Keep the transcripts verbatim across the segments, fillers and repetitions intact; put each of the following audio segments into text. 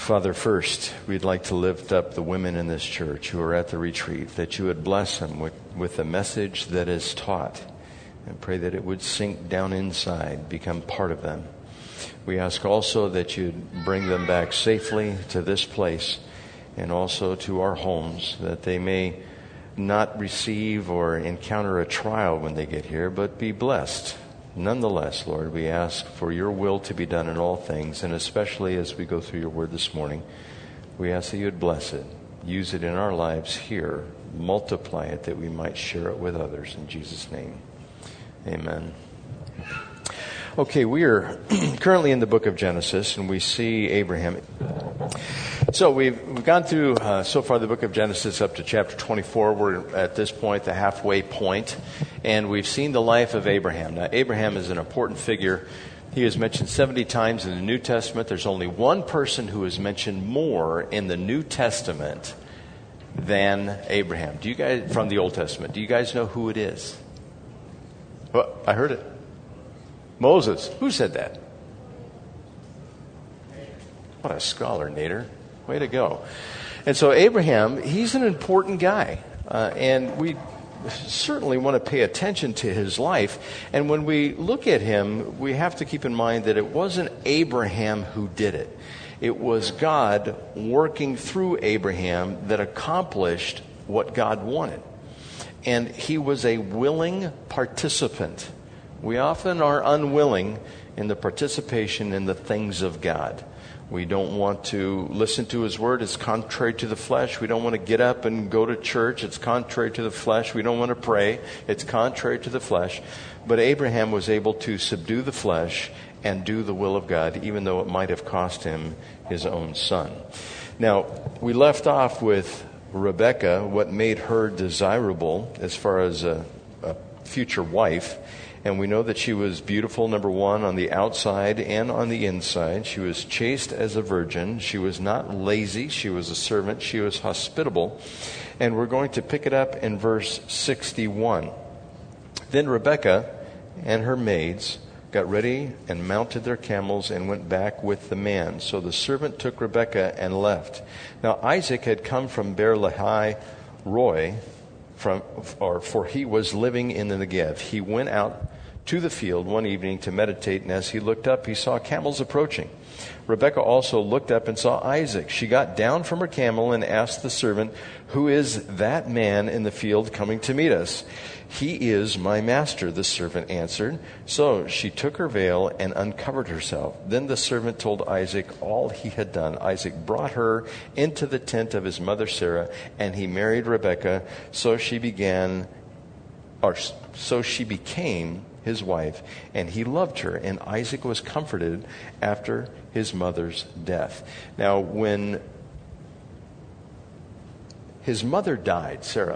Father, first, we'd like to lift up the women in this church who are at the retreat, that you would bless them with, with the message that is taught, and pray that it would sink down inside, become part of them. We ask also that you'd bring them back safely to this place and also to our homes, that they may not receive or encounter a trial when they get here, but be blessed. Nonetheless, Lord, we ask for your will to be done in all things, and especially as we go through your word this morning, we ask that you would bless it, use it in our lives here, multiply it that we might share it with others. In Jesus' name, amen. Okay, we are currently in the book of Genesis, and we see Abraham. So we've, we've gone through uh, so far the book of Genesis up to chapter twenty-four. We're at this point, the halfway point, and we've seen the life of Abraham. Now, Abraham is an important figure. He is mentioned seventy times in the New Testament. There's only one person who is mentioned more in the New Testament than Abraham. Do you guys, from the Old Testament, do you guys know who it is? Well, I heard it. Moses. Who said that? What a scholar, Nader. Way to go. And so Abraham, he's an important guy. Uh, and we certainly want to pay attention to his life. And when we look at him, we have to keep in mind that it wasn't Abraham who did it. It was God working through Abraham that accomplished what God wanted. And he was a willing participant. We often are unwilling in the participation in the things of God. We don't want to listen to his word. It's contrary to the flesh. We don't want to get up and go to church. It's contrary to the flesh. We don't want to pray. It's contrary to the flesh. But Abraham was able to subdue the flesh and do the will of God, even though it might have cost him his own son. Now, we left off with Rebekah, what made her desirable as far as a, a future wife. And we know that she was beautiful, number one, on the outside and on the inside. She was chaste as a virgin. She was not lazy. She was a servant. She was hospitable. And we're going to pick it up in verse sixty-one. Then Rebekah and her maids got ready and mounted their camels and went back with the man. So the servant took Rebekah and left. Now Isaac had come from Beer-lahai Roi, from, or for he was living in the Negev. He went out to the field one evening to meditate, and as he looked up, he saw camels approaching. Rebekah also looked up and saw Isaac. She got down from her camel and asked the servant, "Who is that man in the field coming to meet us?" "He is my master," the servant answered. So she took her veil and uncovered herself. Then the servant told Isaac all he had done. Isaac brought her into the tent of his mother Sarah, and he married Rebekah. So she began, or so she became his wife, and he loved her, and Isaac was comforted after his mother's death. Now, when his mother died, Sarah,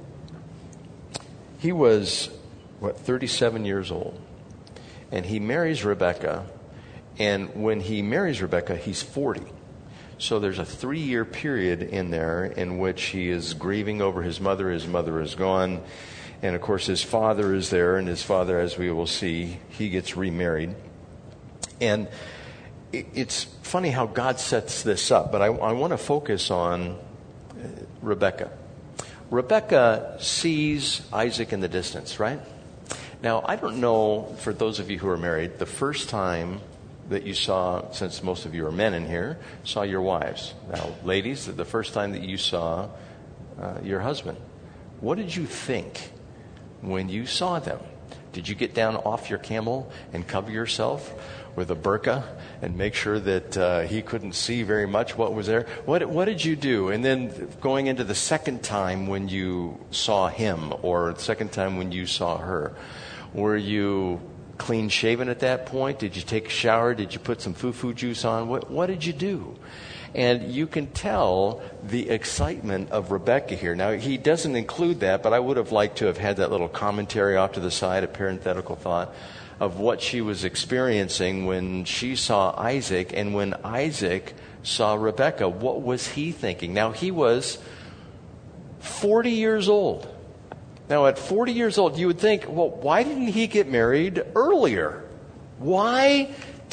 he was, what, thirty-seven years old, and he marries Rebekah, and when he marries Rebekah, he's forty. So there's a three-year period in there in which he is grieving over his mother. His mother is gone. And, of course, his father is there, and his father, as we will see, he gets remarried. And it's funny how God sets this up, but I, I want to focus on Rebekah. Rebekah sees Isaac in the distance, right? Now, I don't know, for those of you who are married, the first time that you saw, since most of you are men in here, saw your wives. Now, ladies, the first time that you saw uh, your husband, what did you think when you saw them? Did you get down off your camel and cover yourself with a burqa and make sure that uh, he couldn't see very much what was there? What what did you do? And then going into the second time when you saw him, or the second time when you saw her, were you clean shaven at that point? Did you take a shower? Did you put some foo-foo juice on? What what did you do? And you can tell the excitement of Rebekah here. Now, he doesn't include that, but I would have liked to have had that little commentary off to the side, a parenthetical thought of what she was experiencing when she saw Isaac and when Isaac saw Rebekah. What was he thinking? Now, he was forty years old. Now, at forty years old, you would think, well, why didn't he get married earlier? Why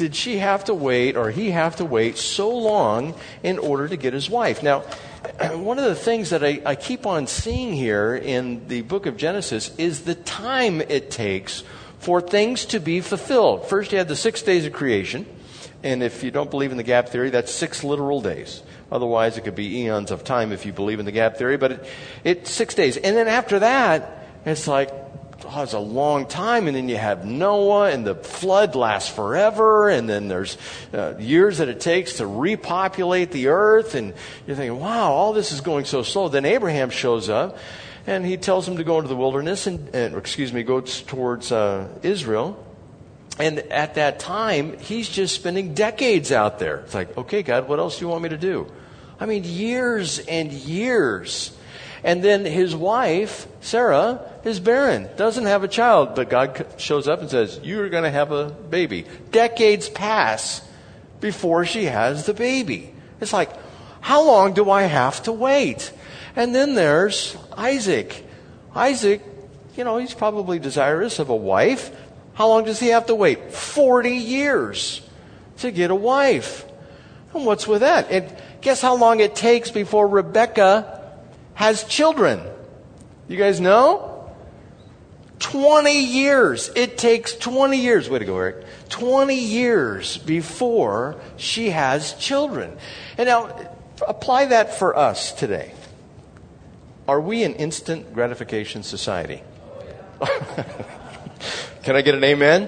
did she have to wait, or he have to wait so long in order to get his wife? Now, one of the things that I, I keep on seeing here in the book of Genesis is the time it takes for things to be fulfilled. First, you had the six days of creation. And if you don't believe in the gap theory, that's six literal days. Otherwise, it could be eons of time if you believe in the gap theory. But it, it's six days. And then after that, it's like, oh, it's a long time. And then you have Noah, and the flood lasts forever. And then there's uh, years that it takes to repopulate the earth. And you're thinking, wow, all this is going so slow. Then Abraham shows up, and he tells him to go into the wilderness, and, and excuse me, goes towards uh, Israel. And at that time, he's just spending decades out there. It's like, okay, God, what else do you want me to do? I mean, years and years. And then his wife, Sarah, is barren, doesn't have a child. But God shows up and says, you're going to have a baby. Decades pass before she has the baby. It's like, how long do I have to wait? And then there's Isaac. Isaac, you know, he's probably desirous of a wife. How long does he have to wait? forty years to get a wife. And what's with that? And guess how long it takes before Rebecca has children? You guys know? twenty years. It takes twenty years. Way to go, Eric. twenty years before she has children. And now, apply that for us today. Are we an instant gratification society? Can I get an amen?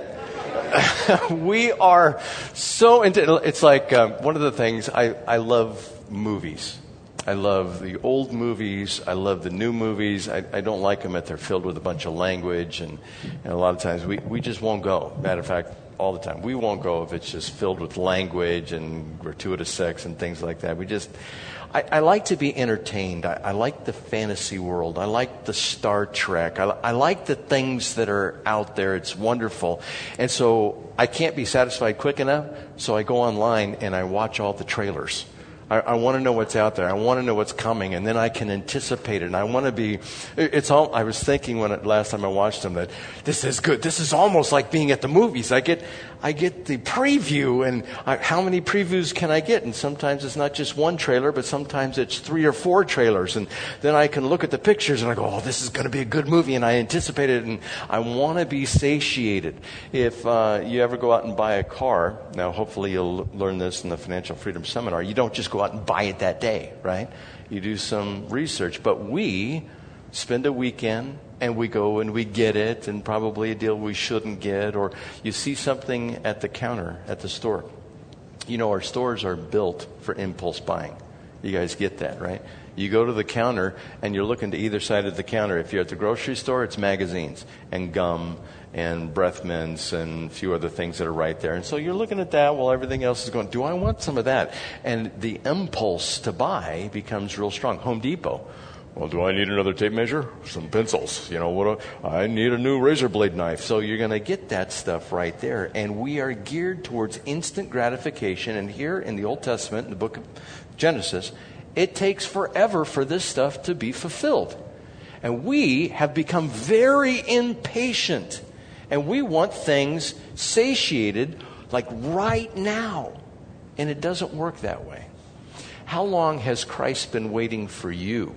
We are so into, it's like um, one of the things, I, I love movies. I love the old movies. I love the new movies. I, I don't like them if they're filled with a bunch of language. And, and a lot of times we, we just won't go. Matter of fact, all the time. We won't go if it's just filled with language and gratuitous sex and things like that. We just... I, I like to be entertained. I, I like the fantasy world. I like the Star Trek. I, I like the things that are out there. It's wonderful. And so I can't be satisfied quick enough, so I go online and I watch all the trailers. I, I want to know what's out there. I want to know what's coming, and then I can anticipate it. And I want to be. It's all. I was thinking when it, last time I watched them that this is good. This is almost like being at the movies. I get, I get the preview, and I, how many previews can I get? And sometimes it's not just one trailer, but sometimes it's three or four trailers. And then I can look at the pictures and I go, oh, this is going to be a good movie, and I anticipate it, and I want to be satiated. If uh, you ever go out and buy a car, now hopefully you'll learn this in the Financial Freedom Seminar. You don't just go out and buy it that day, right? You do some research. But we spend a weekend and we go and we get it, and probably a deal we shouldn't get, or you see something at the counter at the store. You know, our stores are built for impulse buying. You guys get that, right? You go to the counter and you're looking to either side of the counter. If you're at the grocery store, it's magazines and gum and breath mints and a few other things that are right there. And so you're looking at that while everything else is going, do I want some of that? And the impulse to buy becomes real strong. Home Depot. Well, do I need another tape measure? Some pencils. You know, what? A, I need a new razor blade knife. So you're going to get that stuff right there. And we are geared towards instant gratification. And here in the Old Testament, in the book of Genesis, it takes forever for this stuff to be fulfilled. And we have become very impatient. And we want things satiated like right now. And it doesn't work that way. How long has Christ been waiting for you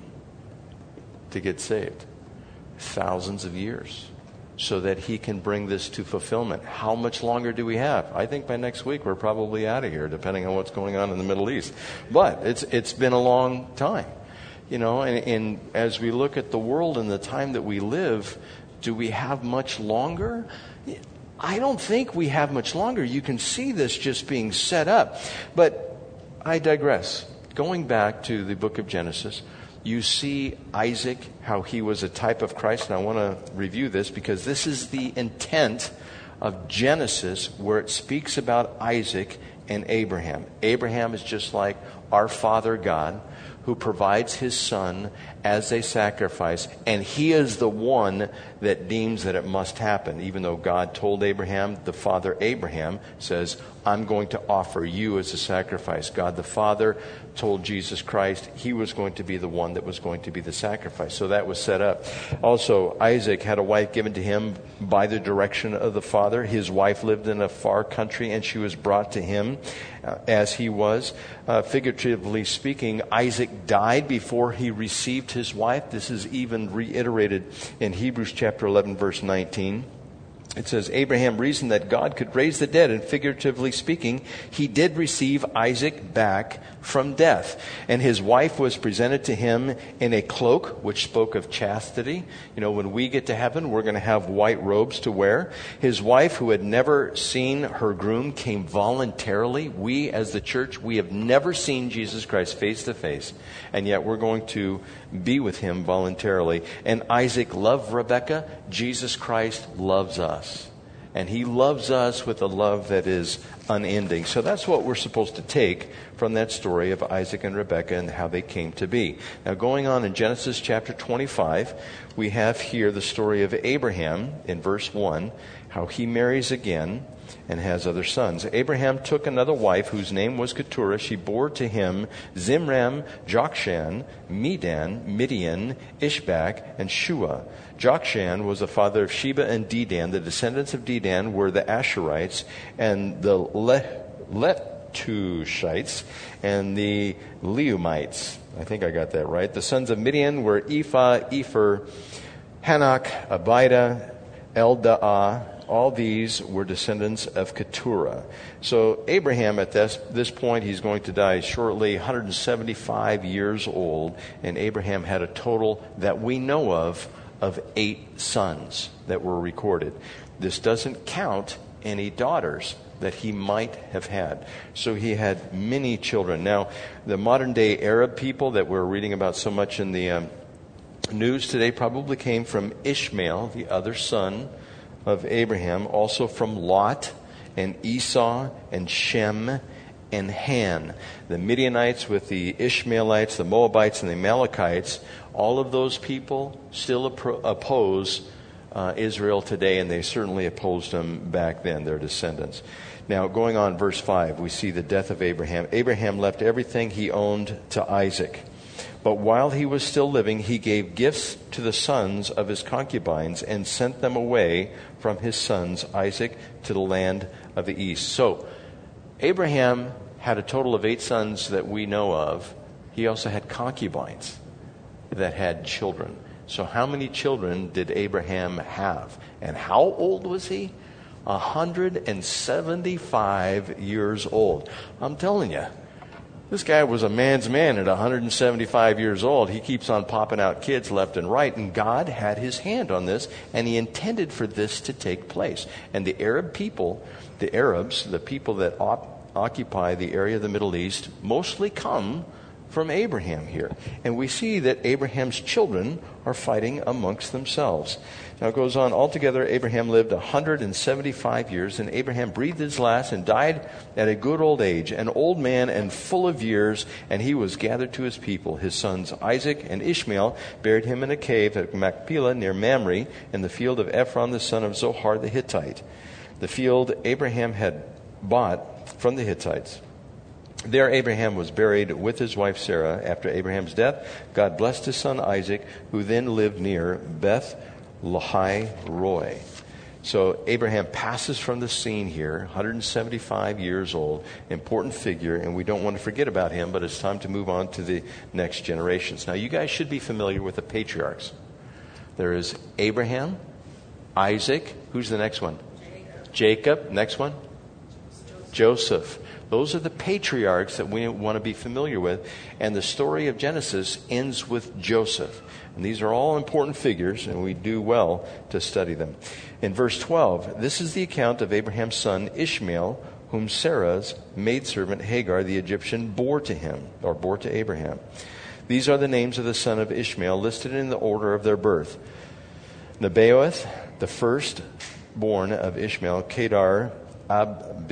to get saved? Thousands of years. So that he can bring this to fulfillment. How much longer do we have? I think by next week we're probably out of here, depending on what's going on in the Middle East. But it's it's been a long time. You know, and, and as we look at the world and the time that we live, do we have much longer? I don't think we have much longer. You can see this just being set up. But I digress. Going back to the book of Genesis, you see Isaac, how he was a type of Christ. And I want to review this because this is the intent of Genesis, where it speaks about Isaac and Abraham. Abraham is just like our Father God, who provides his son as a sacrifice, and he is the one that deems that it must happen. Even though God told Abraham, the father Abraham says, I'm going to offer you as a sacrifice. God the Father told Jesus Christ he was going to be the one that was going to be the sacrifice. So that was set up. Also, Isaac had a wife given to him by the direction of the father. His wife lived in a far country, and she was brought to him uh, as he was. Uh, figuratively speaking, Isaac died before he received his wife. This is even reiterated in Hebrews chapter eleven, verse nineteen. It says, Abraham reasoned that God could raise the dead, and figuratively speaking, he did receive Isaac back from death. And his wife was presented to him in a cloak, which spoke of chastity. You know, when we get to heaven, we're going to have white robes to wear. His wife, who had never seen her groom, came voluntarily. We, as the church, we have never seen Jesus Christ face to face, and yet we're going to be with him voluntarily. And Isaac loved Rebekah. Jesus Christ loves us. And he loves us with a love that is unending. So that's what we're supposed to take from that story of Isaac and Rebekah and how they came to be. Now, going on in Genesis chapter twenty-five, we have here the story of Abraham in verse one, how he marries again and has other sons. Abraham took another wife whose name was Keturah. She bore to him Zimram, Jokshan, Medan, Midian, Ishbak, and Shua. Jokshan was the father of Sheba and Dedan. The descendants of Dedan were the Asherites and the Le- Letushites and the Leumites. I think I got that right. The sons of Midian were Ephah, Epher, Hanok, Abida, Eldaah. All these were descendants of Keturah. So Abraham, at this, this point, he's going to die shortly, one hundred seventy-five years old. And Abraham had a total that we know of, of eight sons that were recorded. This doesn't count any daughters that he might have had. So he had many children. Now, the modern day Arab people that we're reading about so much in the um, news today probably came from Ishmael, the other son of Abraham, also from Lot and Esau and Shem and Han. The Midianites with the Ishmaelites, the Moabites, and the Amalekites, all of those people still appro- oppose uh, Israel today, and they certainly opposed them back then, their descendants. Now, going on, verse five, we see the death of Abraham. Abraham left everything he owned to Isaac. But while he was still living, he gave gifts to the sons of his concubines and sent them away from his sons Isaac to the land of the east. So Abraham had a total of eight sons that we know of. He also had concubines that had children. So how many children did Abraham have? And how old was he? one hundred seventy-five years old. I'm telling you, this guy was a man's man at one hundred seventy-five years old. He keeps on popping out kids left and right, and God had his hand on this, and he intended for this to take place. And the Arab people, the Arabs, the people that op- occupy the area of the Middle East, mostly come from Abraham here. And we see that Abraham's children are fighting amongst themselves. Now it goes on. Altogether, Abraham lived one hundred seventy-five years, and Abraham breathed his last and died at a good old age, an old man and full of years, and he was gathered to his people. His sons Isaac and Ishmael buried him in a cave at Machpelah near Mamre in the field of Ephron the son of Zohar the Hittite, the field Abraham had bought from the Hittites. There Abraham was buried with his wife Sarah. After Abraham's death, God blessed his son Isaac, who then lived near Beth Lahai Roi. So Abraham passes from the scene here, one hundred seventy-five years old, important figure, and we don't want to forget about him, but it's time to move on to the next generations. Now, you guys should be familiar with the patriarchs. There is Abraham, Isaac, who's the next one? Jacob. Jacob. Next one? Joseph. Joseph. Those are the patriarchs that we want to be familiar with. And the story of Genesis ends with Joseph. And these are all important figures, and we do well to study them. In verse twelve, this is the account of Abraham's son Ishmael, whom Sarah's maidservant Hagar the Egyptian bore to him, or bore to Abraham. These are the names of the son of Ishmael, listed in the order of their birth. Nebaioth, the firstborn of Ishmael, Kedar,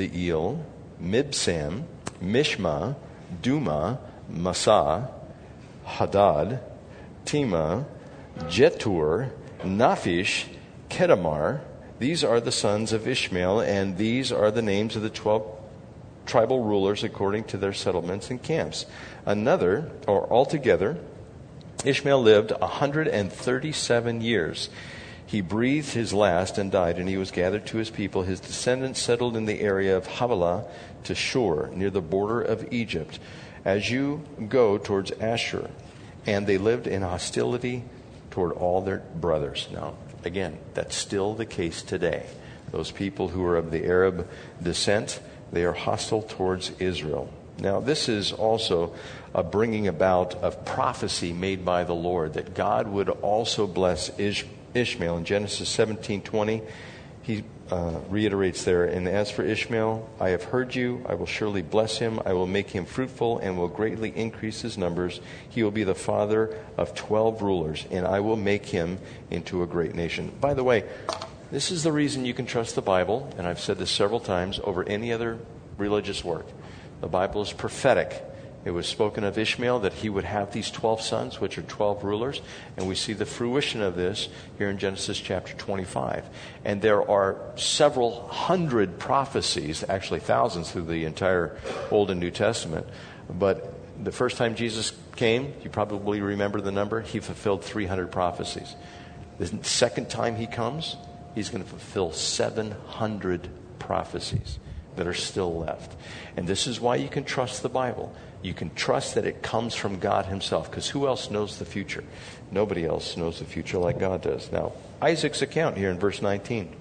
Abiel, Mibsam, Mishma, Duma, Massa, Hadad, Tema, Jetur, Naphish, Kedamar. These are the sons of Ishmael, and these are the names of the twelve tribal rulers according to their settlements and camps. Another, or altogether, Ishmael lived one hundred thirty-seven years. He breathed his last and died, and he was gathered to his people. His descendants settled in the area of Havilah to Shur, near the border of Egypt, as you go towards Ashur. And they lived in hostility toward all their brothers. Now, again, that's still the case today. Those people who are of the Arab descent, they are hostile towards Israel. Now, this is also a bringing about of prophecy made by the Lord, that God would also bless Ish- Ishmael. In Genesis seventeen twenty, he uh, reiterates there, and as for Ishmael, I have heard you, I will surely bless him, I will make him fruitful and will greatly increase his numbers. He will be the father of twelve rulers, and I will make him into a great nation. By the way, this is the reason you can trust the Bible, and I've said this several times, over any other religious work. The Bible is prophetic. It was spoken of Ishmael that he would have these twelve sons, which are twelve rulers. And we see the fruition of this here in Genesis chapter twenty-five. And there are several hundred prophecies, actually thousands through the entire Old and New Testament. But the first time Jesus came, you probably remember the number, he fulfilled three hundred prophecies. The second time he comes, he's going to fulfill seven hundred prophecies that are still left. And this is why you can trust the Bible. You can trust that it comes from God himself, because who else knows the future? Nobody else knows the future like God does. Now, Isaac's account here in verse nineteen.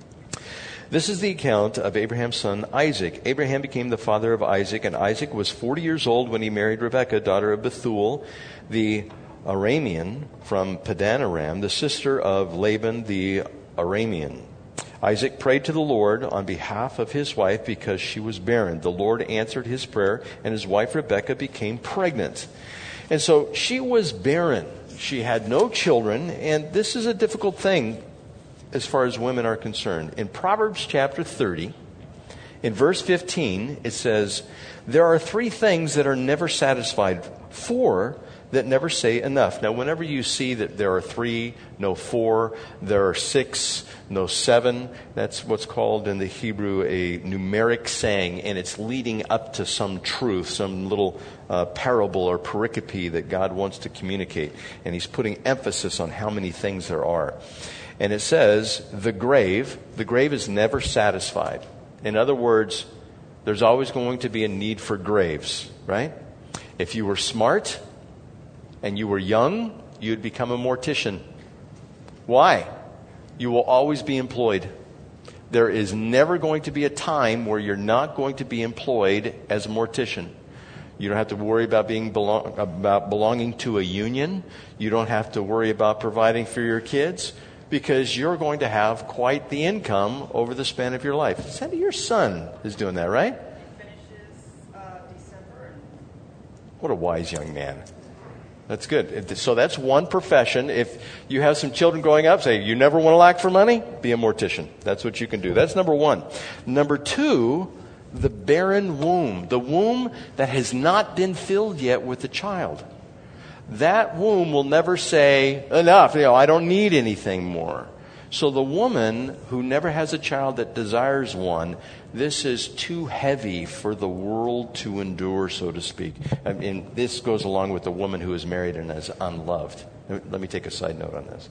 This is the account of Abraham's son Isaac. Abraham became the father of Isaac, and Isaac was forty years old when he married Rebekah, daughter of Bethuel, the Aramean from Padan Aram, the sister of Laban the Aramean. Isaac prayed to the Lord on behalf of his wife because she was barren. The Lord answered his prayer, and his wife Rebekah became pregnant. And so she was barren. She had no children, and this is a difficult thing as far as women are concerned. In Proverbs chapter thirty, in verse fifteen, it says, there are three things that are never satisfied, four that never say enough. Now, whenever you see that there are three, no four, there are six, no seven, that's what's called in the Hebrew a numeric saying, and it's leading up to some truth, some little uh, parable or pericope that God wants to communicate. And he's putting emphasis on how many things there are. And it says, the grave, the grave is never satisfied. In other words, there's always going to be a need for graves, right? If you were smart and you were young, you'd become a mortician. Why? You will always be employed. There is never going to be a time where you're not going to be employed as a mortician. You don't have to worry about being belong, about belonging to a union. You don't have to worry about providing for your kids, because you're going to have quite the income over the span of your life. Sandy, your son is doing that, right? He finishes uh, December. What a wise young man. That's good. So that's one profession. If you have some children growing up, say, you never want to lack for money, be a mortician. That's what you can do. That's number one. Number two, the barren womb. The womb that has not been filled yet with a child. That womb will never say, enough, you know, I don't need anything more. So the woman who never has a child that desires one, this is too heavy for the world to endure, so to speak. And this goes along with the woman who is married and is unloved. Let me take a side note on this.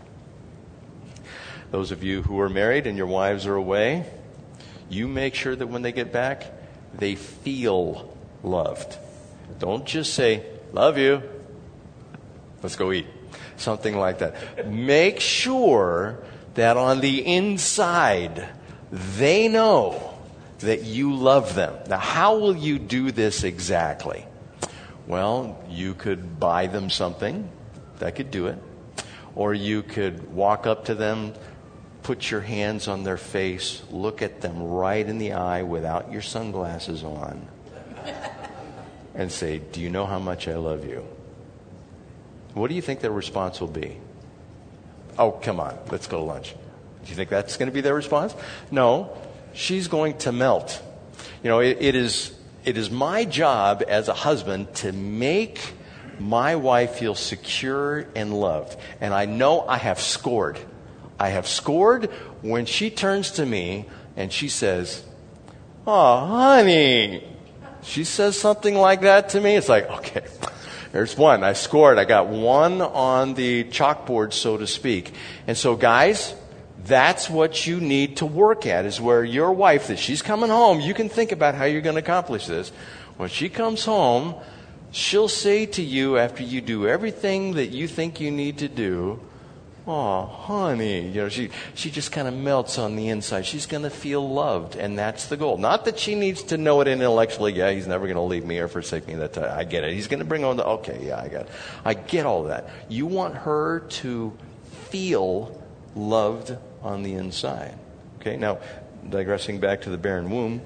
Those of you who are married and your wives are away, you make sure that when they get back, they feel loved. Don't just say, love you. Let's go eat. Something like that. Make sure that on the inside, they know that you love them. Now, how will you do this exactly? Well, you could buy them something. That could do it. Or you could walk up to them, put your hands on their face, look at them right in the eye without your sunglasses on, and say, do you know how much I love you? What do you think their response will be? Oh, come on, let's go to lunch. Do you think that's going to be their response? No, she's going to melt. You know, it, it is it is my job as a husband to make my wife feels secure and loved. And I know I have scored. I have scored when she turns to me and she says, "Oh, honey." She says something like that to me. It's like, okay, there's one. I scored. I got one on the chalkboard, so to speak. And so, guys, that's what you need to work at, is where your wife, that she's coming home, you can think about how you're going to accomplish this. When she comes home, she'll say to you, after you do everything that you think you need to do, "Oh, honey," you know, she, she just kind of melts on the inside. She's going to feel loved, and that's the goal. Not that she needs to know it intellectually. Yeah, he's never going to leave me or forsake me. That I get it. He's going to bring on the, okay, yeah, I got it. I get all that. You want her to feel loved on the inside. Okay, now, digressing back to the barren womb,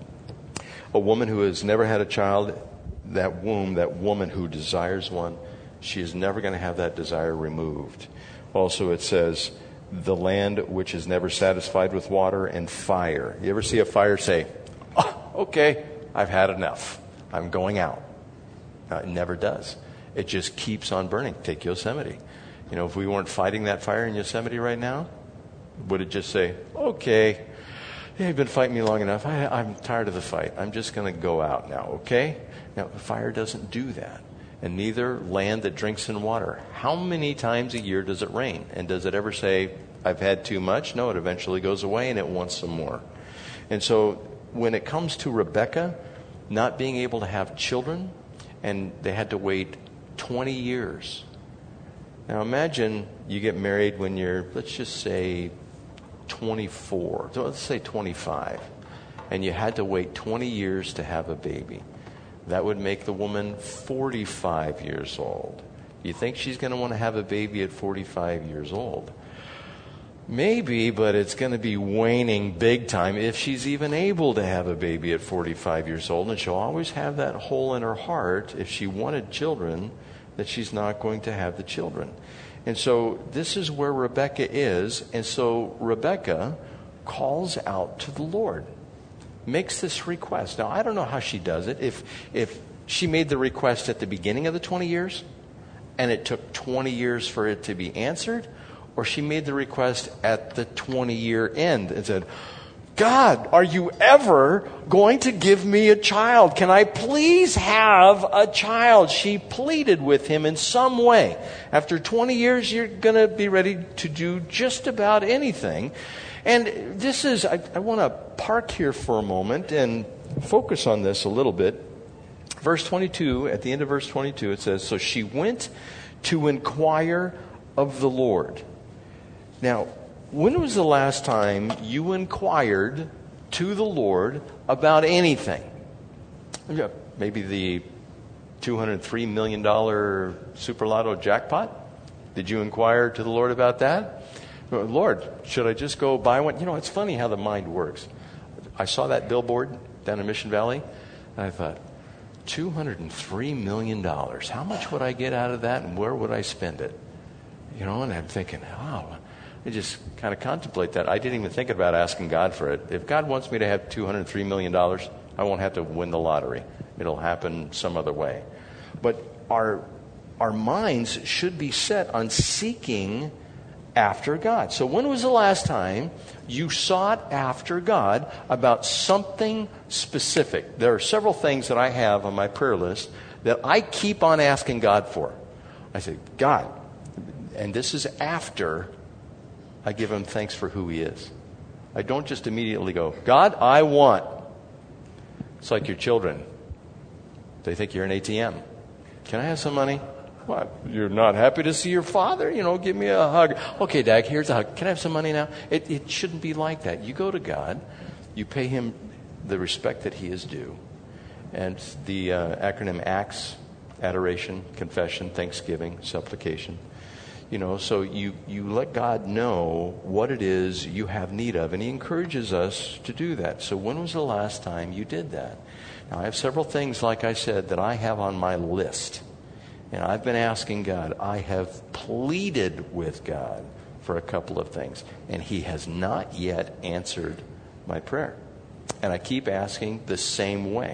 a woman who has never had a child, that womb, that woman who desires one, she is never going to have that desire removed. Also, it says, the land which is never satisfied with water and fire. You ever see a fire say, "Oh, okay, I've had enough. I'm going out." No, it never does. It just keeps on burning. Take Yosemite. You know, if we weren't fighting that fire in Yosemite right now, would it just say, "Okay, yeah, you've been fighting me long enough. I, I'm tired of the fight. I'm just going to go out now, okay?" Now, fire doesn't do that. And neither land that drinks in water. How many times a year does it rain? And does it ever say, "I've had too much"? No, it eventually goes away and it wants some more. And so when it comes to Rebekah not being able to have children, and they had to wait twenty years. Now imagine you get married when you're, let's just say, twenty-four. So let's say twenty-five. And you had to wait twenty years to have a baby. That would make the woman forty-five years old. You think she's going to want to have a baby at forty-five years old? Maybe, but it's going to be waning big time if she's even able to have a baby at forty-five years old. And she'll always have that hole in her heart, if she wanted children, that she's not going to have the children. And so this is where Rebekah is. And so Rebekah calls out to the Lord, makes this request. Now, I don't know how she does it. If if she made the request at the beginning of the twenty years and it took twenty years for it to be answered, or she made the request at the twenty-year end and said, "God, are you ever going to give me a child? Can I please have a child?" She pleaded with him in some way. After twenty years, you're going to be ready to do just about anything. And this is, I, I want to park here for a moment and focus on this a little bit. Verse twenty-two, at the end of verse twenty-two, it says, "So she went to inquire of the Lord." Now, when was the last time you inquired to the Lord about anything? Maybe the two hundred three million dollars Super Lotto jackpot? Did you inquire to the Lord about that? "Lord, should I just go buy one?" You know, it's funny how the mind works. I saw that billboard down in Mission Valley, and I thought, two hundred three million dollars. How much would I get out of that, and where would I spend it? You know, and I'm thinking, wow. I just kind of contemplate that. I didn't even think about asking God for it. If God wants me to have two hundred three million dollars, I won't have to win the lottery. It'll happen some other way. But our our minds should be set on seeking after God. So when was the last time you sought after God about something specific? There are several things that I have on my prayer list that I keep on asking God for. I say, "God," and this is after I give him thanks for who he is. I don't just immediately go, "God, I want." It's like your children. They think you're an A T M. "Can I have some money?" "What? You're not happy to see your father? You know, give me a hug." "Okay, Dad, here's a hug. Can I have some money now?" It, it shouldn't be like that. You go to God. You pay him the respect that he is due. And the uh, acronym ACTS, adoration, confession, thanksgiving, supplication. You know, so you, you let God know what it is you have need of, and he encourages us to do that. So when was the last time you did that? Now, I have several things, like I said, that I have on my list. And I've been asking God. I have pleaded with God for a couple of things, and he has not yet answered my prayer. And I keep asking the same way.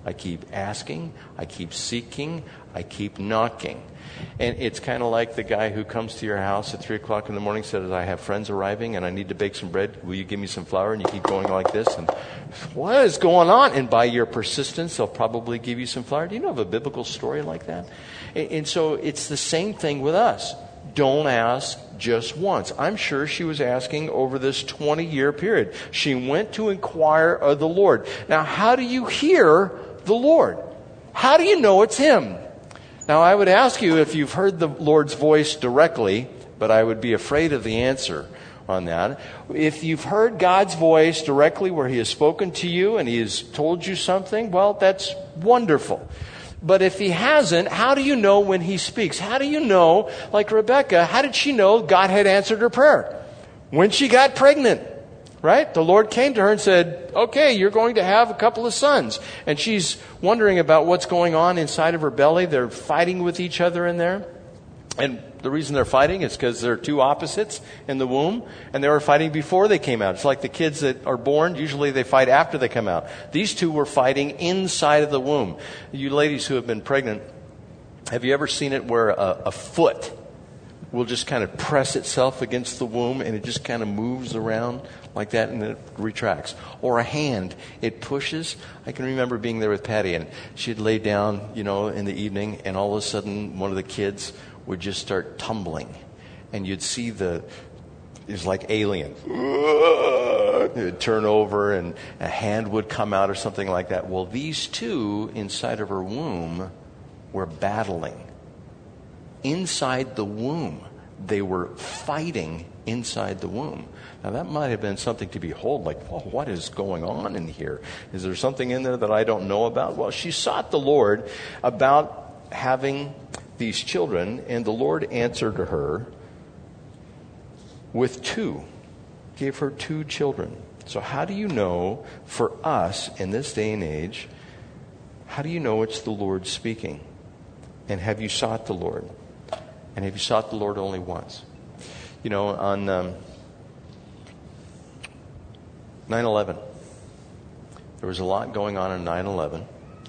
I keep asking. I keep seeking. I keep knocking. And it's kind of like the guy who comes to your house at three o'clock in the morning, says, I have friends arriving and I need to bake some bread. Will you give me some flour? And you keep going like this. And what is going on? And by your persistence, they'll probably give you some flour. Do you know of a biblical story like that? And, and so it's the same thing with us. Don't ask just once. I'm sure she was asking over this twenty-year period. She went to inquire of the Lord. Now, how do you hear the Lord? How do you know it's Him? Now, I would ask you if you've heard the Lord's voice directly, but I would be afraid of the answer on that. If you've heard God's voice directly where He has spoken to you and He has told you something, well, that's wonderful. But if He hasn't, how do you know when He speaks? How do you know, like Rebecca, how did she know God had answered her prayer? When she got pregnant. Right? The Lord came to her and said, okay, you're going to have a couple of sons. And she's wondering about what's going on inside of her belly. They're fighting with each other in there. And the reason they're fighting is because they're two opposites in the womb. And they were fighting before they came out. It's like the kids that are born, usually they fight after they come out. These two were fighting inside of the womb. You ladies who have been pregnant, have you ever seen it where a, a foot will just kind of press itself against the womb and it just kind of moves around like that and then it retracts? Or a hand, it pushes. I can remember being there with Patty and she'd lay down, you know, in the evening and all of a sudden one of the kids would just start tumbling and you'd see the, it was like Alien. It would turn over and a hand would come out or something like that. Well, these two inside of her womb were battling. Inside the womb. They were fighting inside the womb. Now, that might have been something to behold, like, well, what is going on in here? Is there something in there that I don't know about? Well, she sought the Lord about having these children, and the Lord answered her with two, gave her two children. So how do you know, for us in this day and age, how do you know it's the Lord speaking? And have you sought the Lord? And have you sought the Lord only once? You know, on um, nine eleven, there was a lot going on in nine eleven,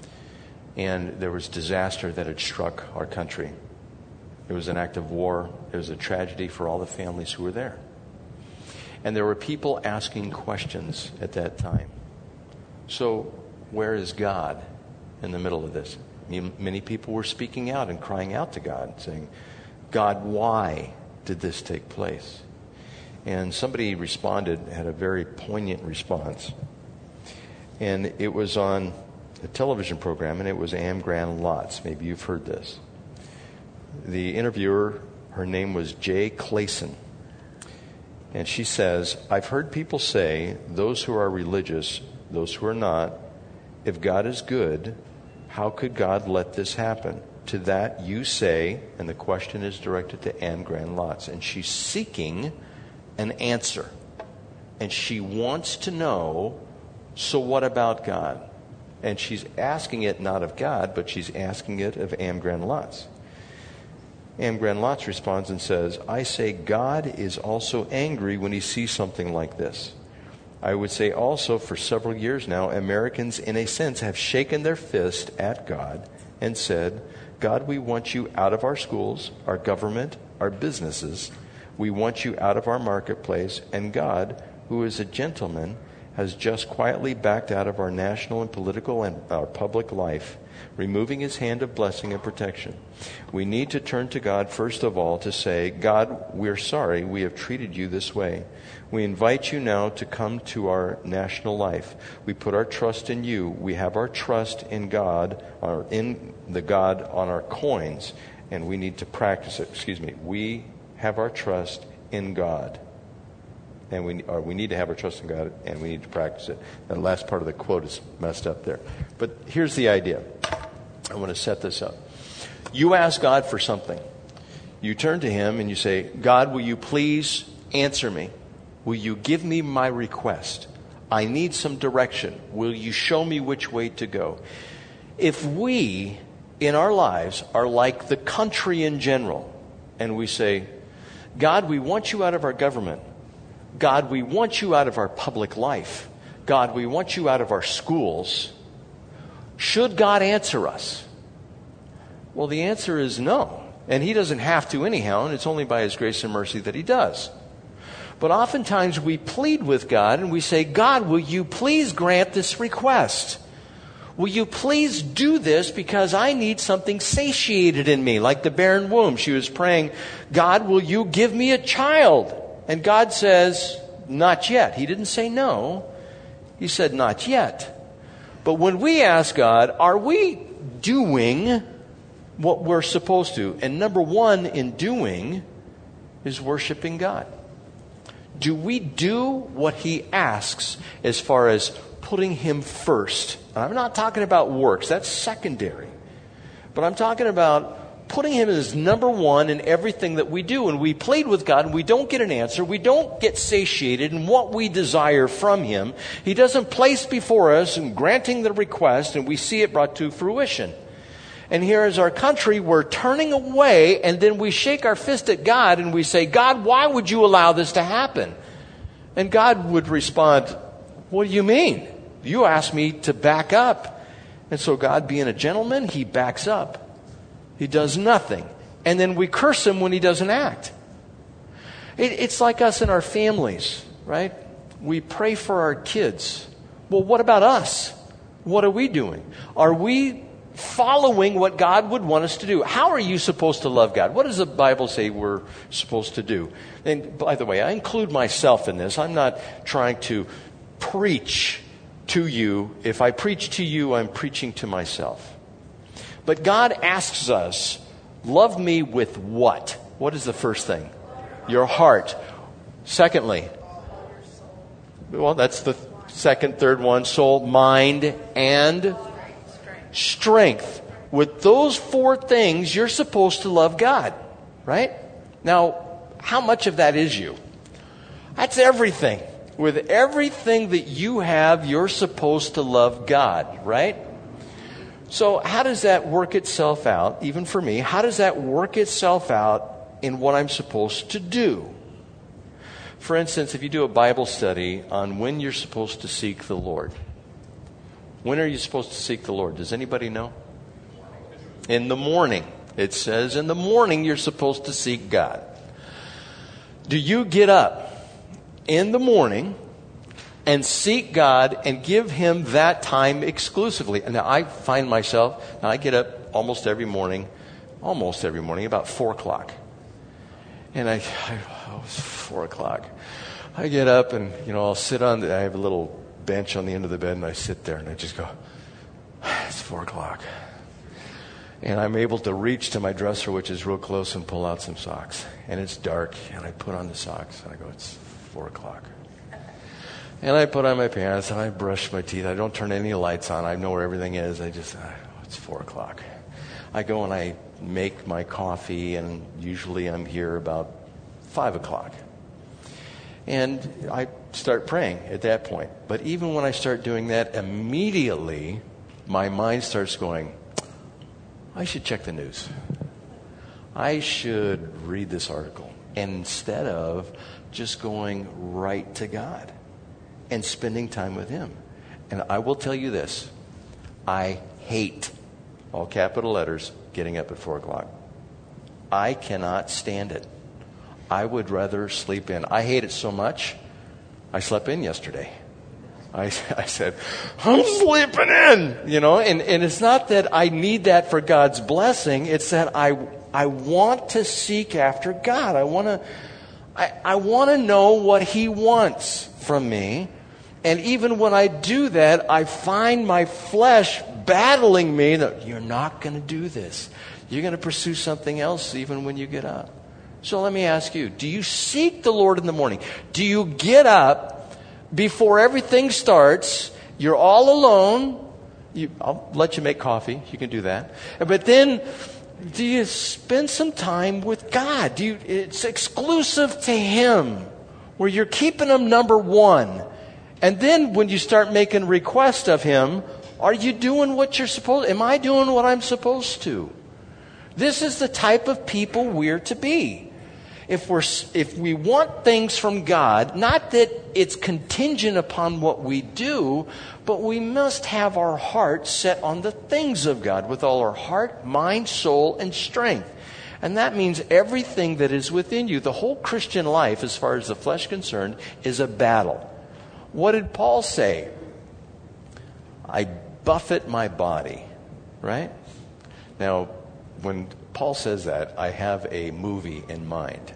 and there was disaster that had struck our country. It was an act of war. It was a tragedy for all the families who were there. And there were people asking questions at that time. So, where is God in the middle of this? Many people were speaking out and crying out to God, saying, God, why did this take place? And somebody responded, had a very poignant response. And it was on a television program, and it was Anne Graham Lotz. Maybe you've heard this. The interviewer, her name was Jay Clayson. And she says, I've heard people say, those who are religious, those who are not, if God is good, how could God let this happen? To that you say, and the question is directed to Anne Graham Lotz, and she's seeking an answer. And she wants to know, so what about God? And she's asking it not of God, but she's asking it of Anne Graham Lotz. Anne Graham Lotz responds and says, I say God is also angry when He sees something like this. I would say also for several years now, Americans in a sense have shaken their fist at God and said, God, we want you out of our schools, our government, our businesses. We want you out of our marketplace. And God, who is a gentleman, has just quietly backed out of our national and political and our public life, removing His hand of blessing and protection. We need to turn to God first of all to say, God, we're sorry we have treated you this way. We invite you now to come to our national life. We put our trust in you. We have our trust in God, or in the God on our coins, and we need to practice it. Excuse me. We have our trust in God. And we, or we need to have our trust in God, and we need to practice it. And the last part of the quote is messed up there. But here's the idea. I want to set this up. You ask God for something. You turn to Him and you say, God, will you please answer me? Will you give me my request? I need some direction. Will you show me which way to go? If we, in our lives, are like the country in general, and we say, God, we want you out of our government. God, we want you out of our public life. God, we want you out of our schools. Should God answer us? Well, the answer is no. And he doesn't have to anyhow, and it's only by his grace and mercy that he does. But oftentimes we plead with God and we say, God, will you please grant this request? Will you please do this because I need something satiated in me, like the barren womb. She was praying, God, will you give me a child? And God says, not yet. He didn't say no. He said, not yet. But when we ask God, are we doing what we're supposed to? And number one in doing is worshiping God. Do we do what he asks as far as putting him first? And I'm not talking about works. That's secondary. But I'm talking about putting him as number one in everything that we do. And we plead with God and we don't get an answer. We don't get satiated in what we desire from him. He doesn't place before us and granting the request, and we see it brought to fruition. And here is our country, we're turning away, and then we shake our fist at God and we say, God, why would you allow this to happen? And God would respond, what do you mean? You asked me to back up. And so God, being a gentleman, he backs up. He does nothing. And then we curse him when he doesn't act. It, it's like us in our families, right? We pray for our kids. Well, what about us? What are we doing? Are we following what God would want us to do? How are you supposed to love God? What does the Bible say we're supposed to do? And by the way, I include myself in this. I'm not trying to preach to you. If I preach to you, I'm preaching to myself. But God asks us, love me with what? What is the first thing? Your heart. Secondly, well, that's the second, third one, soul, mind, and strength. With those four things, you're supposed to love God, right? Now, how much of that is you? That's everything. With everything that you have, you're supposed to love God, right? So how does that work itself out, even for me? How does that work itself out in what I'm supposed to do? For instance, if you do a Bible study on when you're supposed to seek the Lord, when are you supposed to seek the Lord? Does anybody know? In the morning. It says in the morning you're supposed to seek God. Do you get up in the morning and seek God and give him that time exclusively? And now I find myself, now I get up almost every morning, almost every morning, about four o'clock. And I, I oh, it's four o'clock. I get up and, you know, I'll sit on the, I have a little bench on the end of the bed, and I sit there and I just go, it's four o'clock. And I'm able to reach to my dresser, which is real close, and pull out some socks. And it's dark, and I put on the socks, and I go, it's four o'clock. And I put on my pants, and I brush my teeth. I don't turn any lights on. I know where everything is. I just, oh, it's four o'clock. I go and I make my coffee, and usually I'm here about five o'clock. And I start praying at that point. But even when I start doing that, immediately my mind starts going, I should check the news. I should read this article. And instead of just going right to God and spending time with him. And I will tell you this. I hate, all capital letters, getting up at four o'clock. I cannot stand it. I would rather sleep in. I hate it so much, I slept in yesterday. I, I said, I'm sleeping in, you know, and, and it's not that I need that for God's blessing. It's that I I want to seek after God. I want to I, I want to know what he wants from me. And even when I do that, I find my flesh battling me that you're not going to do this. You're going to pursue something else even when you get up. So let me ask you, do you seek the Lord in the morning? Do you get up before everything starts? You're all alone. You, I'll let you make coffee. You can do that. But then, do you spend some time with God? Do you, it's exclusive to him, where you're keeping him number one. And then when you start making requests of him, are you doing what you're supposed to? Am I doing what I'm supposed to? This is the type of people we're to be. if we're if we want things from God, not that it's contingent upon what we do, but we must have our heart set on the things of God with all our heart, mind, soul, and strength. And that means everything that is within you. The whole Christian life, as far as the flesh is concerned, is a battle. What did Paul say? I buffet my body, right? Now, when Paul says that, I have a movie in mind.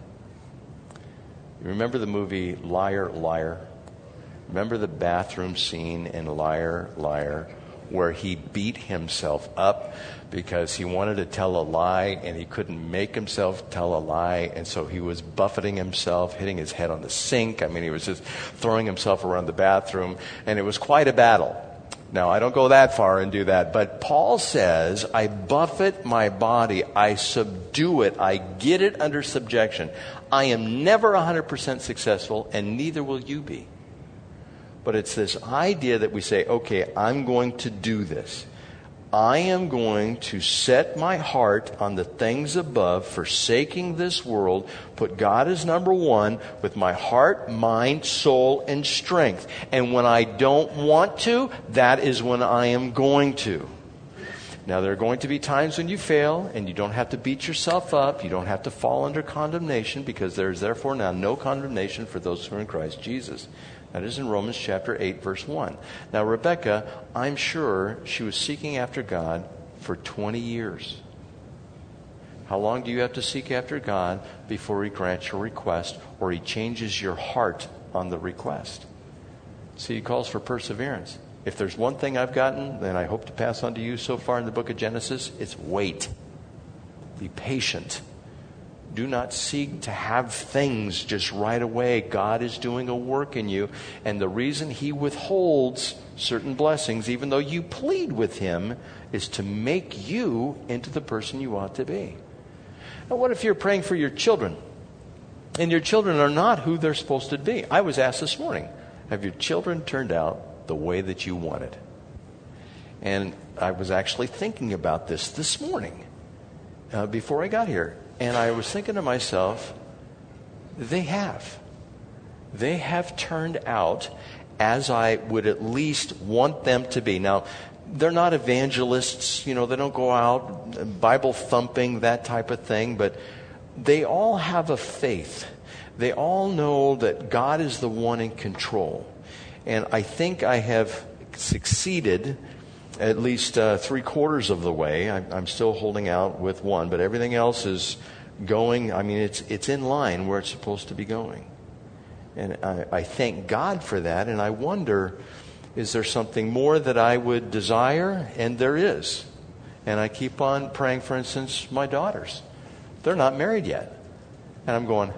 You remember the movie Liar, Liar? Remember the bathroom scene in Liar, Liar, where he beat himself up because he wanted to tell a lie and he couldn't make himself tell a lie, and so he was buffeting himself, hitting his head on the sink. I mean, he was just throwing himself around the bathroom, and it was quite a battle. Now, I don't go that far and do that, but Paul says, I buffet my body, I subdue it, I get it under subjection. I am never one hundred percent successful, and neither will you be. But it's this idea that we say, okay, I'm going to do this. I am going to set my heart on the things above, forsaking this world, put God as number one with my heart, mind, soul, and strength. And when I don't want to, that is when I am going to. Now, there are going to be times when you fail, and you don't have to beat yourself up. You don't have to fall under condemnation, because there is therefore now no condemnation for those who are in Christ Jesus. That is in Romans chapter eight, verse one. Now, Rebecca, I'm sure she was seeking after God for twenty years. How long do you have to seek after God before He grants your request, or He changes your heart on the request? See, He calls for perseverance. If there's one thing I've gotten, then I hope to pass on to you so far in the book of Genesis, it's wait. Be patient. Do not seek to have things just right away. God is doing a work in you. And the reason He withholds certain blessings, even though you plead with Him, is to make you into the person you ought to be. Now, what if you're praying for your children, and your children are not who they're supposed to be? I was asked this morning, have your children turned out the way that you wanted? And I was actually thinking about this this morning uh, before I got here. And I was thinking to myself, they have. They have turned out as I would at least want them to be. Now, they're not evangelists, you know, they don't go out Bible thumping, that type of thing, but they all have a faith. They all know that God is the one in control. And I think I have succeeded at least uh, three quarters of the way. I, I'm still holding out with one, but everything else is going, I mean, it's it's in line where it's supposed to be going. And I, I thank God for that, and I wonder, is there something more that I would desire? And there is. And I keep on praying, for instance, my daughters. They're not married yet. And I'm going,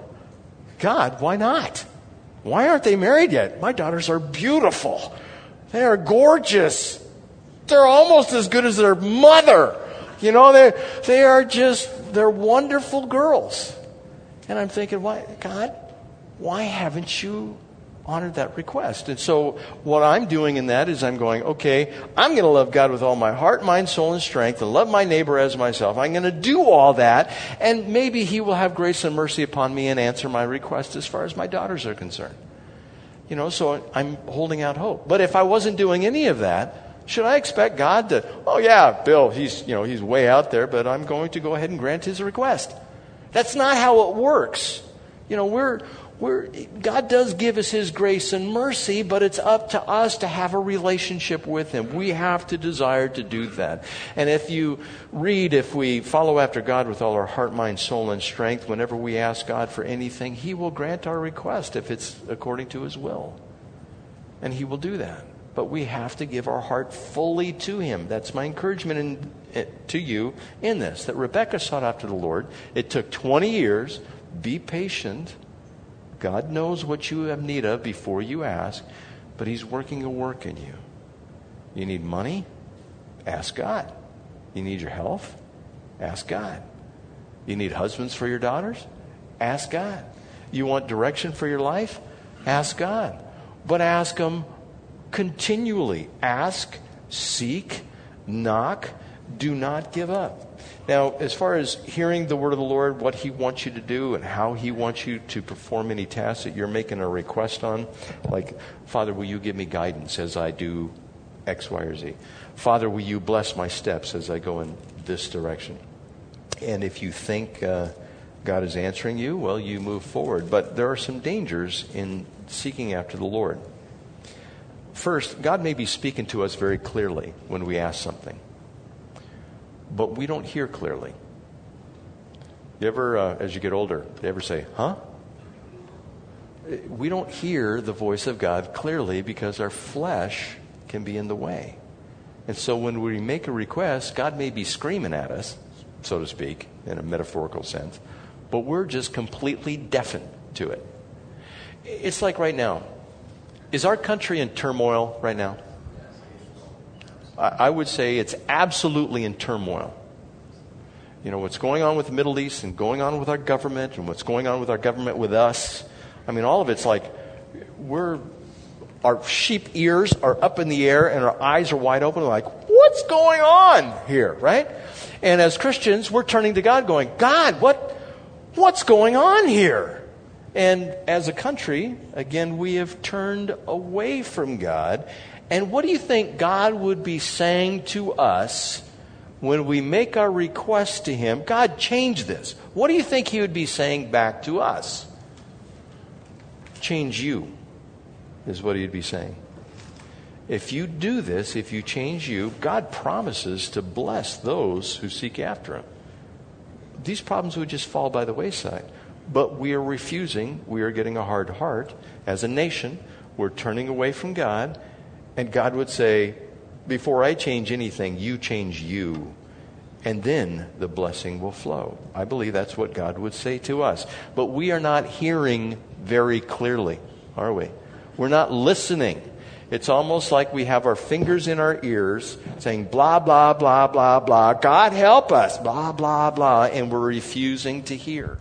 God, why not? Why aren't they married yet? My daughters are beautiful. They are gorgeous. They're almost as good as their mother. You know, they they are just, they're wonderful girls. And I'm thinking, why, God, why haven't you honored that request? And so what I'm doing in that is I'm going, okay, I'm going to love God with all my heart, mind, soul, and strength, and love my neighbor as myself. I'm going to do all that, and maybe He will have grace and mercy upon me and answer my request as far as my daughters are concerned. You know, so I'm holding out hope. But if I wasn't doing any of that, should I expect God to, oh yeah, Bill, he's, you know, he's way out there, but I'm going to go ahead and grant his request? That's not how it works. You know, we're, we're, God does give us His grace and mercy, but it's up to us to have a relationship with Him. We have to desire to do that. And if you read, if we follow after God with all our heart, mind, soul, and strength, whenever we ask God for anything, He will grant our request if it's according to His will. And He will do that. But we have to give our heart fully to Him. That's my encouragement in, to you in this, that Rebecca sought after the Lord. It took twenty years. Be patient. God knows what you have need of before you ask, but He's working a work in you. You need money? Ask God. You need your health? Ask God. You need husbands for your daughters? Ask God. You want direction for your life? Ask God. But ask Him continually. Ask, seek, knock. Do not give up. Now, as far as hearing the word of the Lord, what he wants you to do and how he wants you to perform any tasks that you're making a request on, like, Father, will you give me guidance as I do X, Y, or Z? Father, will you bless my steps as I go in this direction? And if you think uh, God is answering you, well, you move forward. But there are some dangers in seeking after the Lord. First, God may be speaking to us very clearly when we ask something, but we don't hear clearly. You ever, uh, as you get older, you ever say, huh? We don't hear the voice of God clearly because our flesh can be in the way. And so when we make a request, God may be screaming at us, so to speak, in a metaphorical sense, but we're just completely deafened to it. It's like right now. Is our country in turmoil right now? I would say it's absolutely in turmoil. You know, what's going on with the Middle East and going on with our government and what's going on with our government with us. I mean, all of it's like we're, our sheep ears are up in the air and our eyes are wide open. We're like, what's going on here, right? And as Christians, we're turning to God going, God, what, what's going on here? And as a country, again, we have turned away from God. And what do you think God would be saying to us when we make our request to him? God, change this. What do you think he would be saying back to us? Change you, is what he'd be saying. If you do this, if you change you, God promises to bless those who seek after him. These problems would just fall by the wayside. But we are refusing. We are getting a hard heart. As a nation, we're turning away from God. And God would say, before I change anything, you change you. And then the blessing will flow. I believe that's what God would say to us. But we are not hearing very clearly, are we? We're not listening. It's almost like we have our fingers in our ears saying, blah, blah, blah, blah, blah. God help us, blah, blah, blah. And we're refusing to hear.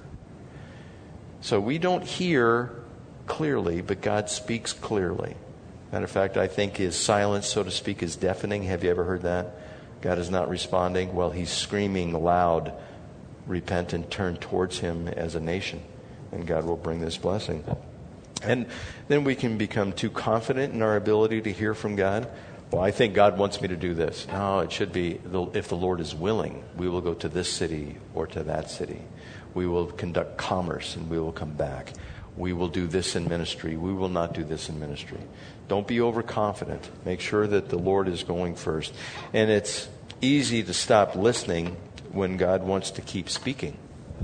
So we don't hear clearly, but God speaks clearly. Matter of fact, I think his silence, so to speak, is deafening. Have you ever heard that? God is not responding. Well, he's screaming loud, repent and turn towards him as a nation. And God will bring this blessing. And then we can become too confident in our ability to hear from God. Well, I think God wants me to do this. No, it should be, if the Lord is willing, we will go to this city or to that city. We will conduct commerce and we will come back. We will do this in ministry. We will not do this in ministry. Don't be overconfident. Make sure that the Lord is going first. And it's easy to stop listening when God wants to keep speaking.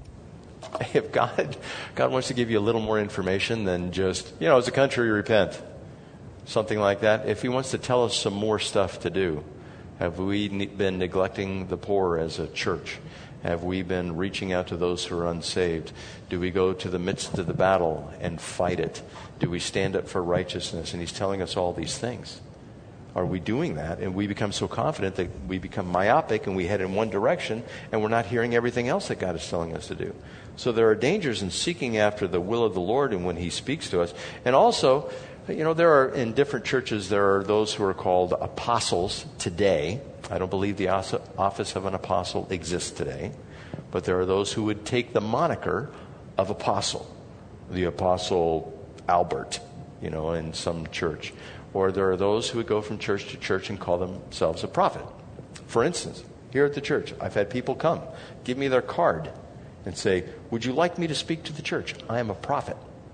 If God, God wants to give you a little more information than just, you know, as a country, repent. Something like that. If he wants to tell us some more stuff to do, have we been neglecting the poor as a church? Have we been reaching out to those who are unsaved? Do we go to the midst of the battle and fight it? Do we stand up for righteousness? And he's telling us all these things. Are we doing that? And we become so confident that we become myopic and we head in one direction and we're not hearing everything else that God is telling us to do. So there are dangers in seeking after the will of the Lord and when he speaks to us. And also, you know, there are, in different churches, there are those who are called apostles today. I don't believe the office of an apostle exists today. But there are those who would take the moniker of apostle. The Apostle Albert, you know, in some church. Or there are those who would go from church to church and call themselves a prophet. For instance, here at the church, I've had people come, give me their card, and say, would you like me to speak to the church? I am a prophet.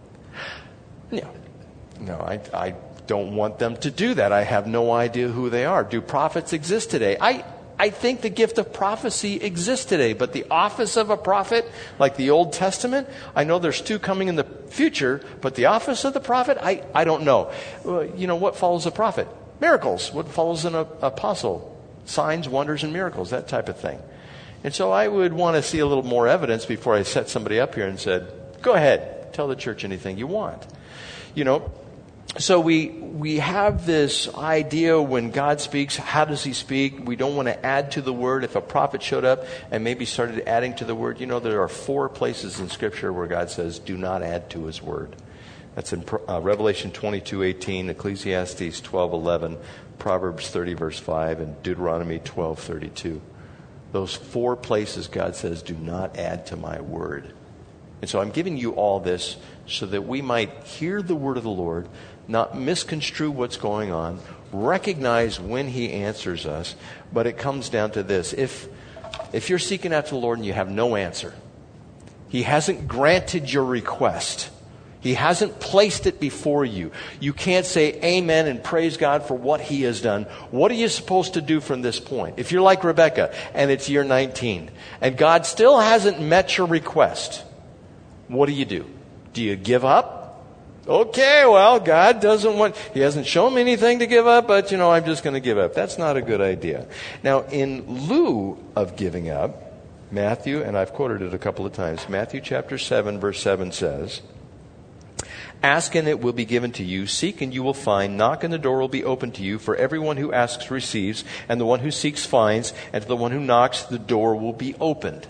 No. No, I, I don't want them to do that. I have no idea who they are. Do prophets exist today? I, I think the gift of prophecy exists today, but the office of a prophet, like the Old Testament, I know there's two coming in the future, but the office of the prophet, I, I don't know. Uh, you know, what follows a prophet? Miracles. What follows an apostle? Signs, wonders, and miracles, that type of thing. And so I would want to see a little more evidence before I set somebody up here and said, go ahead, tell the church anything you want. You know, so we we have this idea when God speaks, how does he speak? We don't want to add to the word. If a prophet showed up and maybe started adding to the word, you know, there are four places in Scripture where God says, do not add to his word. That's in uh, Revelation twenty-two eighteen, Ecclesiastes twelve eleven, Proverbs thirty verse five, and Deuteronomy twelve thirty-two. those four places God says, do not add to my word. And so I'm giving you all this so that we might hear the word of the Lord, not misconstrue what's going on, recognize when he answers us. But it comes down to this. If, if you're seeking after the Lord and you have no answer, he hasn't granted your request, he hasn't placed it before you, you can't say amen and praise God for what he has done. What are you supposed to do from this point? If you're like Rebecca and it's year nineteen and God still hasn't met your request, what do you do? Do you give up? Okay, well, God doesn't want, he hasn't shown me anything to give up, but, you know, I'm just going to give up. That's not a good idea. Now, in lieu of giving up, Matthew, and I've quoted it a couple of times, Matthew chapter seven, verse seven says, ask and it will be given to you. Seek and you will find. Knock and the door will be opened to you. For everyone who asks receives, and the one who seeks finds, and to the one who knocks the door will be opened.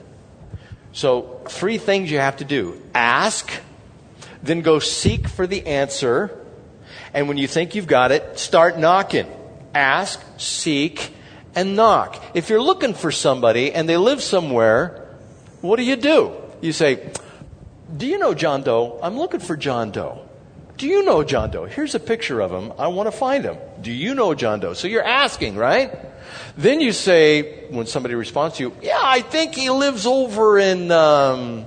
So, three things you have to do. Ask, then go seek for the answer, and when you think you've got it, start knocking. Ask, seek, and knock. If you're looking for somebody and they live somewhere, what do you do? You say, do you know John Doe? I'm looking for John Doe. Do you know John Doe? Here's a picture of him. I want to find him. Do you know John Doe? So you're asking, right? Then you say, when somebody responds to you, yeah, I think he lives over in um,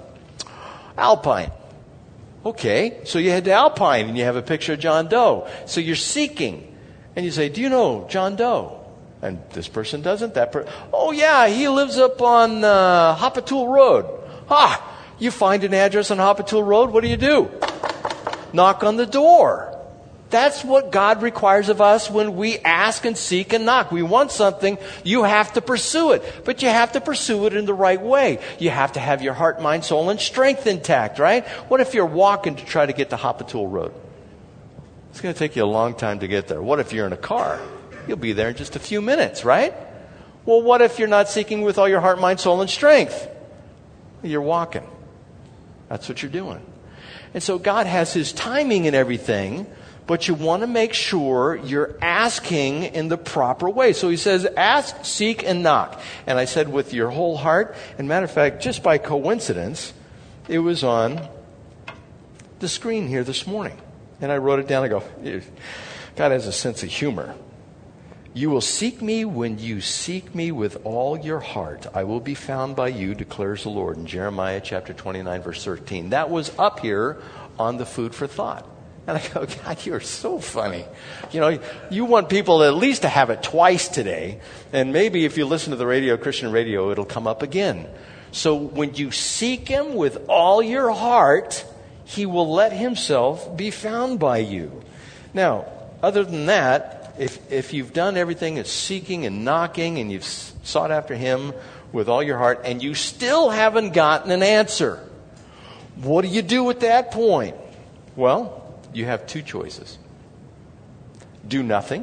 Alpine. Okay, so you head to Alpine and you have a picture of John Doe. So you're seeking. And you say, do you know John Doe? And this person doesn't. That per- Oh, yeah, he lives up on uh, Hoppatul Road. Ah, you find an address on Hoppatul Road. What do you do? Knock on the door. That's what God requires of us when we ask and seek and knock. We want something, you have to pursue it. But you have to pursue it in the right way. You have to have your heart, mind, soul, and strength intact, right? What if you're walking to try to get to Hoppatul Road? It's going to take you a long time to get there. What if you're in a car? You'll be there in just a few minutes, right? Well, what if you're not seeking with all your heart, mind, soul, and strength? You're walking. That's what you're doing. And so God has his timing and everything, but you want to make sure you're asking in the proper way. So he says, ask, seek, and knock. And I said with your whole heart. And matter of fact, just by coincidence, it was on the screen here this morning. And I wrote it down. I go, God has a sense of humor. You will seek me when you seek me with all your heart. I will be found by you, declares the Lord. In Jeremiah chapter twenty-nine, verse thirteen. That was up here on the food for thought. And I go, God, you're so funny. You know, you want people at least to have it twice today. And maybe if you listen to the radio, Christian radio, it'll come up again. So when you seek him with all your heart, he will let himself be found by you. Now, other than that, if if you've done everything, it's seeking and knocking, and you've sought after him with all your heart, and you still haven't gotten an answer, what do you do at that point? Well, you have two choices. Do nothing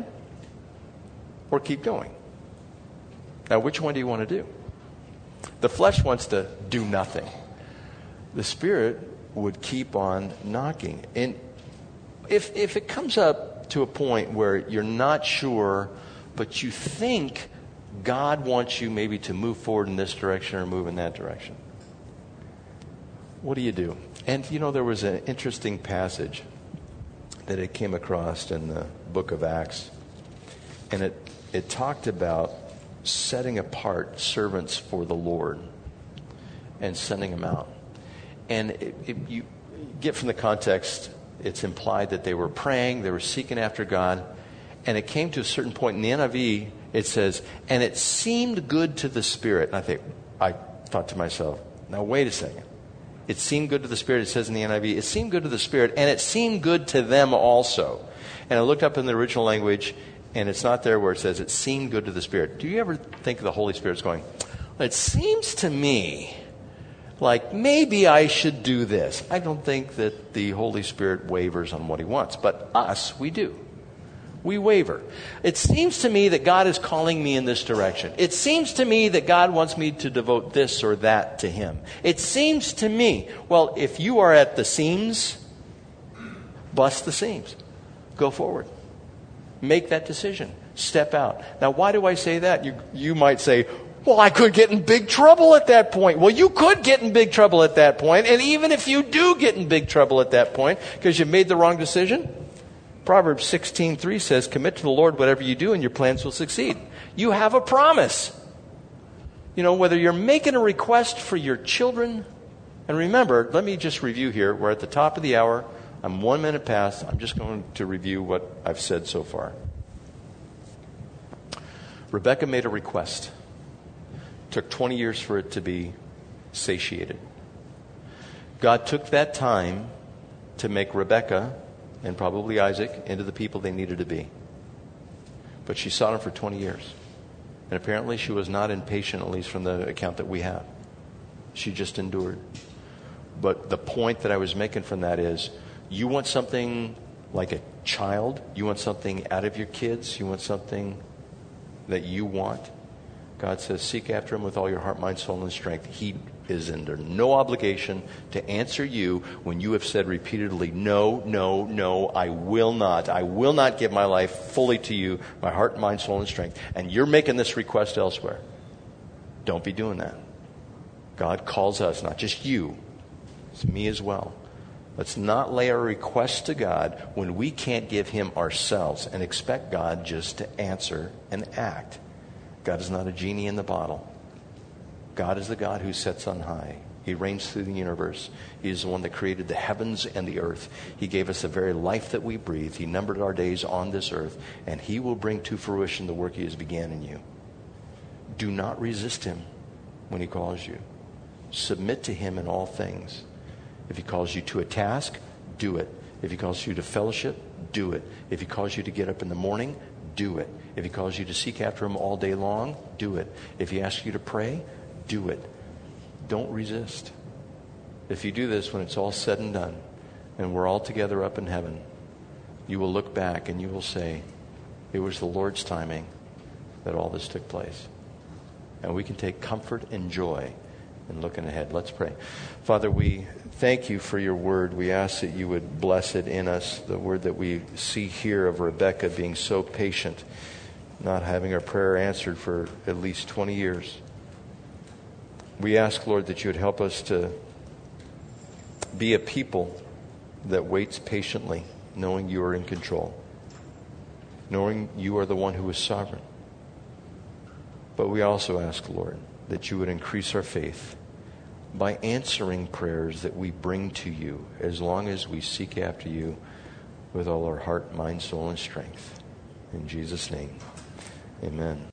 or keep going. Now, which one do you want to do? The flesh wants to do nothing. The Spirit would keep on knocking. And if if it comes up to a point where you're not sure, but you think God wants you maybe to move forward in this direction or move in that direction, what do you do? And, you know, there was an interesting passage that it came across in the book of Acts. And it, it talked about setting apart servants for the Lord and sending them out. And it, it, you get from the context, it's implied that they were praying, they were seeking after God. And it came to a certain point in the N I V, it says, and it seemed good to the Spirit. And I think, I thought to myself, now wait a second. It seemed good to the Spirit, it says in the N I V. It seemed good to the Spirit, and it seemed good to them also. And I looked up in the original language, and it's not there where it says it seemed good to the Spirit. Do you ever think the Holy Spirit's going, well, it seems to me like maybe I should do this? I don't think that the Holy Spirit wavers on what he wants, but us, we do. We waver. It seems to me that God is calling me in this direction. It seems to me that God wants me to devote this or that to him. It seems to me. Well, if you are at the seams, bust the seams. Go forward. Make that decision. Step out. Now, why do I say that? You, you might say, Well, I could get in big trouble at that point. Well, you could get in big trouble at that point. And even if you do get in big trouble at that point because you made the wrong decision, Proverbs sixteen three says, commit to the Lord whatever you do and your plans will succeed. You have a promise. You know, whether you're making a request for your children, and remember, let me just review here. We're at the top of the hour. I'm one minute past. I'm just going to review what I've said so far. Rebecca made a request. It took twenty years for it to be satiated. God took that time to make Rebecca and probably Isaac into the people they needed to be. But she sought him for twenty years. And apparently she was not impatient, at least from the account that we have. She just endured. But the point that I was making from that is, you want something like a child? You want something out of your kids? You want something that you want? God says, seek after him with all your heart, mind, soul, and strength. He is under no obligation to answer you when you have said repeatedly, no, no, no, I will not. I will not give my life fully to you, my heart, mind, soul, and strength. And you're making this request elsewhere. Don't be doing that. God calls us, not just you, it's me as well. Let's not lay our requests to God when we can't give him ourselves and expect God just to answer and act. God is not a genie in the bottle. God is the God who sits on high. He reigns through the universe. He is the one that created the heavens and the earth. He gave us the very life that we breathe. He numbered our days on this earth. And he will bring to fruition the work he has began in you. Do not resist him when he calls you. Submit to him in all things. If he calls you to a task, do it. If he calls you to fellowship, do it. If he calls you to get up in the morning, do it. If he calls you to seek after him all day long, do it. If he asks you to pray, do it. Don't resist. If you do this when it's all said and done, and we're all together up in heaven, you will look back and you will say, it was the Lord's timing that all this took place. And we can take comfort and joy in looking ahead. Let's pray. Father, we thank you for your word. We ask that you would bless it in us, the word that we see here of Rebecca being so patient, not having her prayer answered for at least twenty years. We ask, Lord, that you would help us to be a people that waits patiently, knowing you are in control, knowing you are the one who is sovereign. But we also ask, Lord, that you would increase our faith by answering prayers that we bring to you as long as we seek after you with all our heart, mind, soul, and strength. In Jesus' name, amen.